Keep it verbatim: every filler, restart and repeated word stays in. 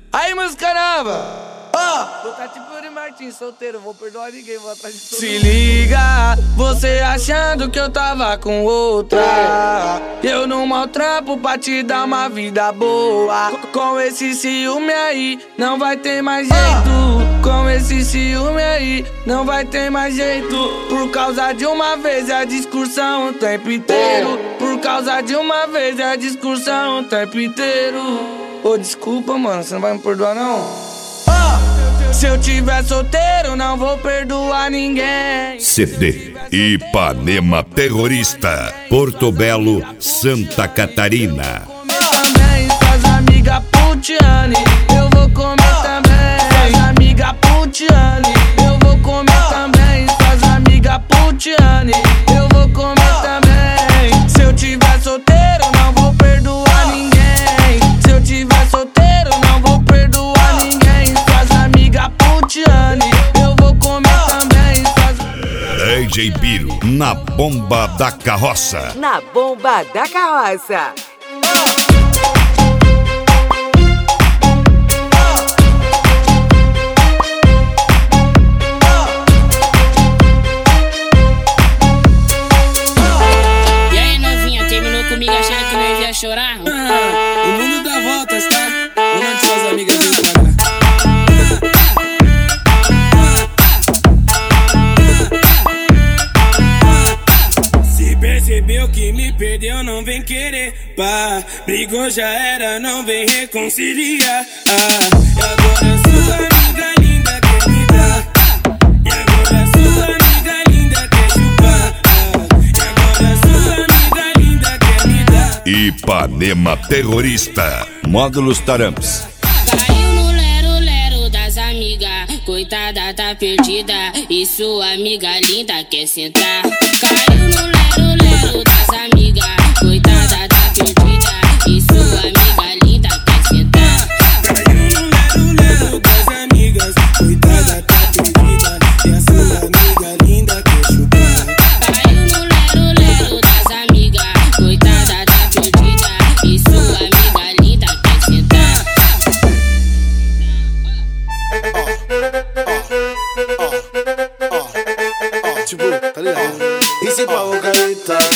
Aí, música nova. Ó, vou tá tipo de Martins, solteiro, vou perdoar ninguém, vou atrás de todo mundo. Se liga, você achando que eu tava com outra. Eu não maltrampo pra te dar uma vida boa. Com esse ciúme aí, não vai ter mais jeito. Com esse ciúme aí, não vai ter mais jeito. Por causa de uma vez é a discussão o tempo inteiro. Por causa de uma vez é a discussão o tempo inteiro. Ô, desculpa, mano, você não vai me perdoar, não? Se eu tiver solteiro, não vou perdoar ninguém. C D Ipanema Terrorista, Porto Belo, Santa Catarina. Também faz amiga Putiane, eu vou comer também. Faz amiga Putiane, eu vou comer também. Faz amiga Putiane, eu vou comer também. Se eu tiver solteiro, não vou perdoar ninguém. Se eu tiver solteiro, não vou perdoar ninguém. Faz amiga Putiane, eu vou comer também. Faz... D J Biro, na bomba da carroça. Na bomba da carroça. E aí, novinha, terminou comigo achando que nós ia chorar? Ah, o mundo dá voltas, tá? Onde suas amigas vêm devagar. Se percebeu que me perdeu, não vem querer, pá. Brigou, já era, não vem reconciliar. Ah, e agora sua amiga linda quer me dar. E agora sua amiga linda quer chupar. Ah, e agora sua amiga linda quer me dar. Ipanema Terrorista, Módulos Taramps. Caiu no lero-lero das amigas, coitada tá perdida, e sua amiga linda quer sentar. Caiu no lero-lero das amigas, coitada tá perdida, e sua amiga linda quer sentar. Caiu no lero-lero das amigas, coitada tá perdida, e a sua amiga linda quer chupar. Caiu no lero-lero das amigas, coitada tá perdida, e sua amiga linda quer sentar. Tipo, tá ligado? E se pau careta,